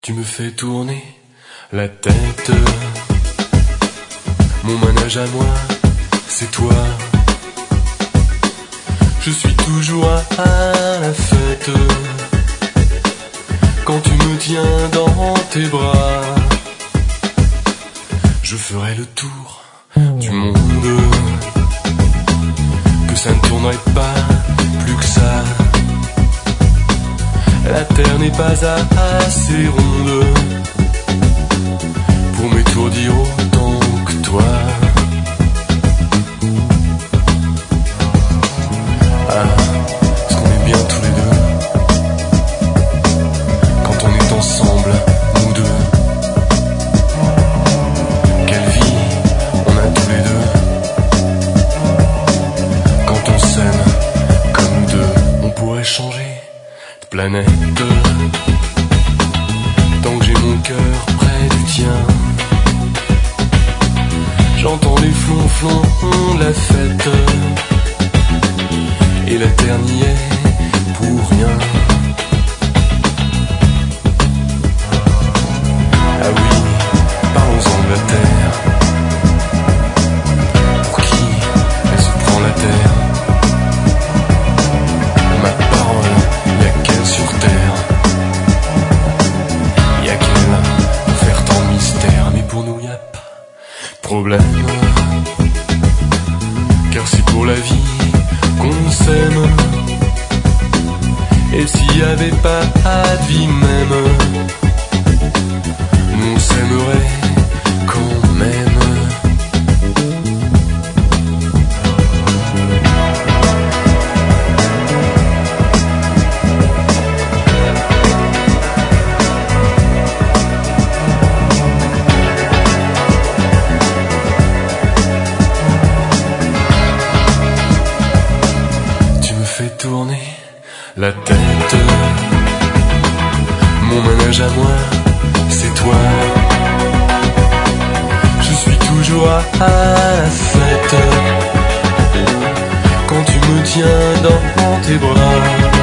Tu me fais tourner la tête. Mon manège à moi, c'est toi. Je suis toujours à la fête quand tu me tiens dans tes bras. Je ferai le tour du monde, que ça ne tournerait pas plus que ça. La terre n'est pas assez ronde pour m'étourdir autant que toi. Ah, est-ce qu'on est bien tous les deux quand on est ensemble, nous deux? Quelle vie on a tous les deux quand on s'aime comme deux. On pourrait changer de planète tant que j'ai mon cœur près du tien. J'entends les flonflons de la fête et la terre n'y est pour rien. Ah oui, parlons-en de la terre. Pour qui elle se prend la terre? Ma parole, y'a qu'elle sur terre. Y'a qu'elle pour faire tant de mystère. Mais pour nous y'a pas de problème, car c'est pour la vie qu'on s'aime. Et s'il y avait pas de vie même, nous on s'aimerait quand même. Tourner la tête. Mon manège à moi, c'est toi. Je suis toujours à la fête quand tu me tiens dans tes bras.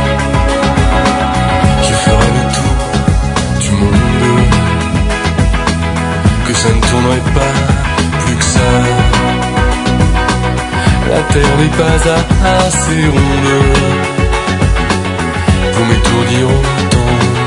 Je ferai le tour du monde, que ça ne tournerait pas plus que ça. La terre n'est pas assez ronde pour m'étourdir autant